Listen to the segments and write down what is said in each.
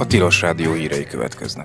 Tilos Rádió hírei következnek.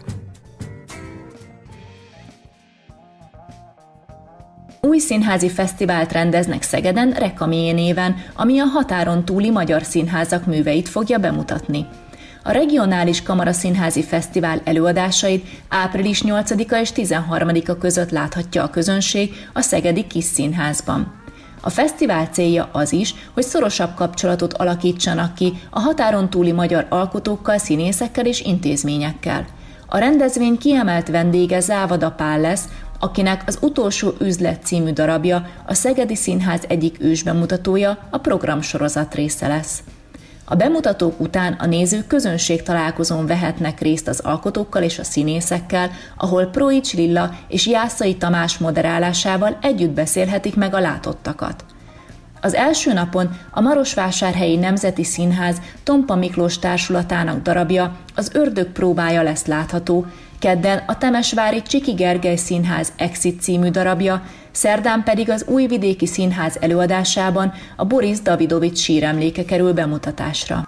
Új színházi fesztivált rendeznek Szegeden Rekamié néven, ami a határon túli magyar színházak műveit fogja bemutatni. A Regionális Kamaraszínházi Fesztivál előadásait április 8-a és 13-a között láthatja a közönség a Szegedi Kis Színházban. A fesztivál célja az is, hogy szorosabb kapcsolatot alakítsanak ki a határon túli magyar alkotókkal, színészekkel és intézményekkel. A rendezvény kiemelt vendége Závada Pál lesz, akinek az Utolsó üzlet című darabja, a Szegedi Színház egyik ősbemutatója, a programsorozat része lesz. A bemutatók után a nézők közönségtalálkozón vehetnek részt az alkotókkal és a színészekkel, ahol Proics Lilla és Jászai Tamás moderálásával együtt beszélhetik meg a látottakat. Az első napon a Marosvásárhelyi Nemzeti Színház Tompa Miklós társulatának darabja, az Ördög próbája lesz látható, kedden a Temesvári Csiki Gergely Színház Exit című darabja, szerdán pedig az Újvidéki Színház előadásában a Boris Davidovics síremléke kerül bemutatásra.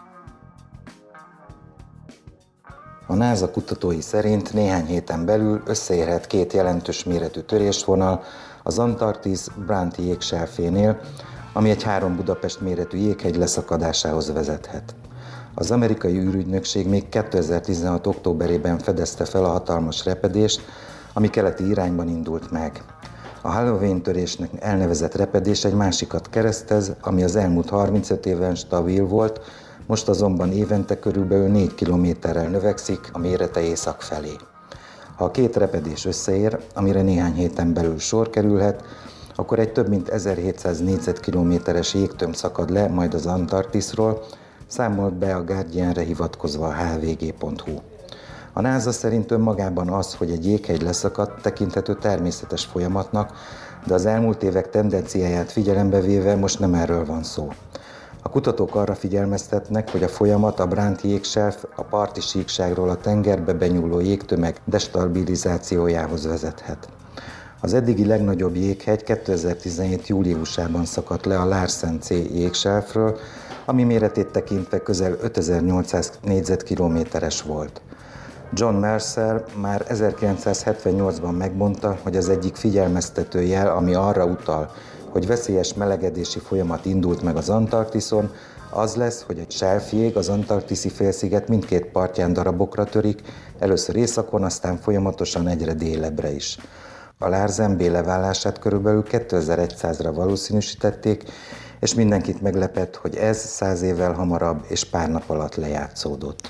A NASA kutatói szerint néhány héten belül összeérhet két jelentős méretű törésvonal az Antarktisz-Bránti jégselfénél, ami egy 3 Budapest méretű jéghegy leszakadásához vezethet. Az amerikai űrügynökség még 2016. októberében fedezte fel a hatalmas repedést, ami keleti irányban indult meg. A Halloween törésnek elnevezett repedés egy másikat keresztez, ami az elmúlt 35 éven stabil volt, most azonban évente körülbelül 4 kilométerrel növekszik a mérete észak felé. Ha a két repedés összeér, amire néhány héten belül sor kerülhet, akkor egy több mint 1700 négyzetkilométeres jégtömb szakad le majd az Antarktiszról, számolt be a Guardianre hivatkozva a hvg.hu. A NASA szerint önmagában az, hogy egy jéghegy leszakadt, tekinthető természetes folyamatnak, de az elmúlt évek tendenciáját figyelembe véve most nem erről van szó. A kutatók arra figyelmeztetnek, hogy a folyamat a Bránti jégself a parti síkságról a tengerbe benyúló jégtömeg destabilizációjához vezethet. Az eddigi legnagyobb jéghegy 2017. júliusában szakadt le a Larsen C jégselfről, ami méretét tekintve közel 5800 négyzetkilométeres volt. John Mercer már 1978-ban megmondta, hogy az egyik figyelmeztető jel, ami arra utal, hogy veszélyes melegedési folyamat indult meg az Antarktiszon, az lesz, hogy egy selfjég az antarktiszi félsziget mindkét partján darabokra törik, először északon, aztán folyamatosan egyre délebbre is. A Larsen B leválását körülbelül 2100-ra valószínűsítették, és mindenkit meglepett, hogy ez 100 évvel hamarabb és pár nap alatt lejátszódott.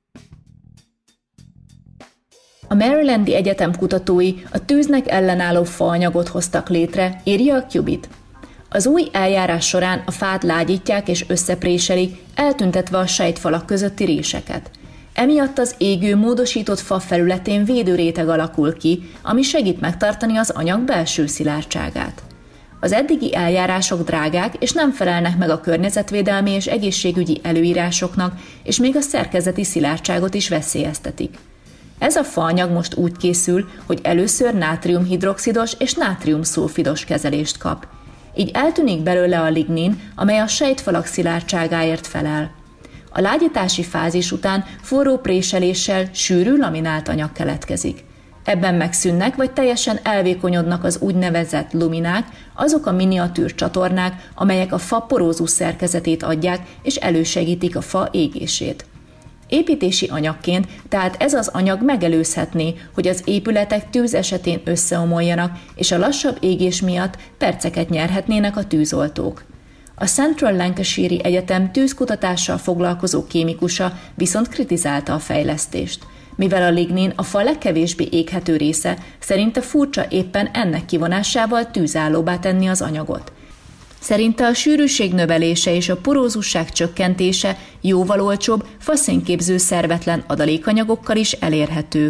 A Marylandi Egyetem kutatói a tűznek ellenálló faanyagot hoztak létre, írja a Qubit. Az új eljárás során a fát lágyítják és összepréselik, eltüntetve a sejtfalak közötti réseket. Emiatt az égő, módosított fa felületén védőréteg alakul ki, ami segít megtartani az anyag belső szilárdságát. Az eddigi eljárások drágák és nem felelnek meg a környezetvédelmi és egészségügyi előírásoknak, és még a szerkezeti szilárdságot is veszélyeztetik. Ez a faanyag most úgy készül, hogy először nátriumhidroxidos és nátriumszulfidos kezelést kap. Így eltűnik belőle a lignin, amely a sejtfalak szilárdságáért felel. A lágyítási fázis után forró préseléssel sűrű laminált anyag keletkezik. Ebben megszűnnek vagy teljesen elvékonyodnak az úgynevezett luminák, azok a miniatűr csatornák, amelyek a fa porózus szerkezetét adják és elősegítik a fa égését. Építési anyagként, tehát ez az anyag megelőzhetné, hogy az épületek tűz esetén összeomoljanak, és a lassabb égés miatt perceket nyerhetnének a tűzoltók. A Central Lancashire Egyetem tűzkutatással foglalkozó kémikusa viszont kritizálta a fejlesztést. Mivel a lignin a fa legkevésbé éghető része, szerinte furcsa éppen ennek kivonásával tűzállóbbá tenni az anyagot. Szerinte a sűrűség növelése és a porózusság csökkentése jóval olcsóbb, faszénképző szervetlen adalékanyagokkal is elérhető.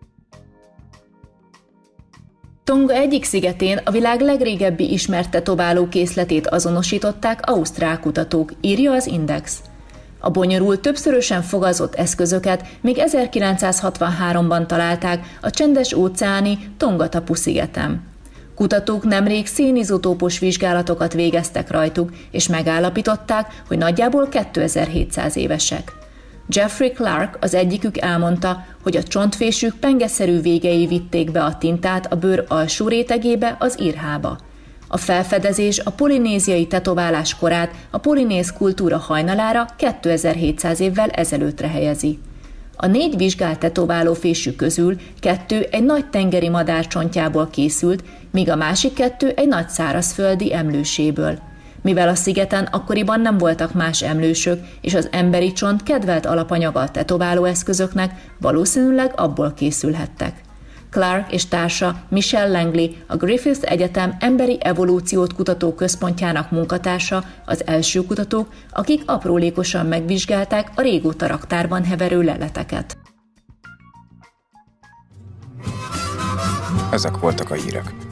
Tonga egyik szigetén a világ legrégebbi ismert tetováló készletét azonosították ausztrál kutatók, írja az Index. A bonyolult, többszörösen fogazott eszközöket még 1963-ban találták a csendes-óceáni Tongatapu szigeten. Kutatók nemrég szénizotópos vizsgálatokat végeztek rajtuk, és megállapították, hogy nagyjából 2700 évesek. Jeffrey Clark, az egyikük elmondta, hogy a csontfésük pengeszerű végei vitték be a tintát a bőr alsó rétegébe, az irhába. A felfedezés a polinéziai tetoválás korát a polinéz kultúra hajnalára 2700 évvel ezelőttre helyezi. A 4 vizsgált tetoválófésű közül 2 egy nagy tengeri madár csontjából készült, míg a másik 2 egy nagy szárazföldi emlőséből. Mivel a szigeten akkoriban nem voltak más emlősök, és az emberi csont kedvelt alapanyaga a tetoválóeszközöknek, valószínűleg abból készülhettek. Clark és társa Michelle Langley, a Griffith Egyetem Emberi Evolúciót Kutató Központjának munkatársa, az első kutatók, akik aprólékosan megvizsgálták a régóta raktárban heverő leleteket. Ezek voltak a hírek.